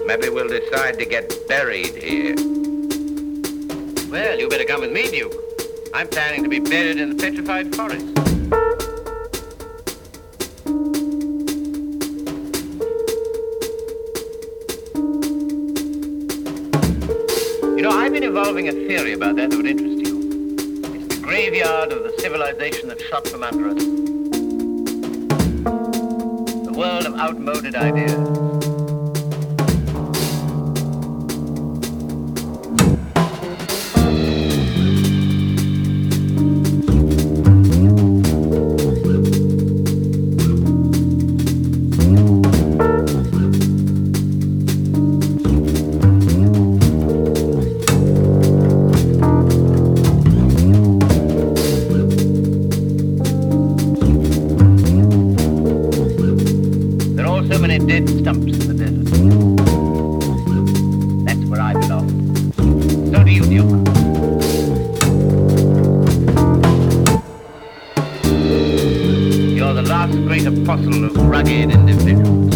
Maybe we'll decide to get buried here. Well, you better come with me, Duke. I'm planning to be buried in the petrified forest. You know, I've been evolving a theory about that would interest you. It's the graveyard of the civilization that shot from under us. The world of outmoded ideas. Dead stumps in the desert. That's where I belong. So do you, Duke. You're the last great apostle of rugged individuals.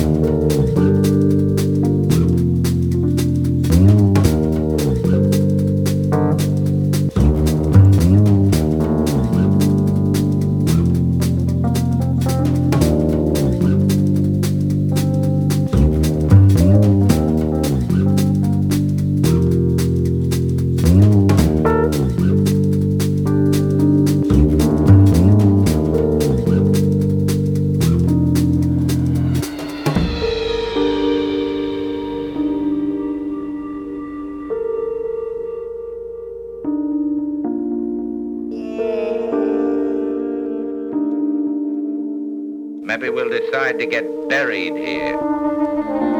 Maybe we'll decide to get buried here.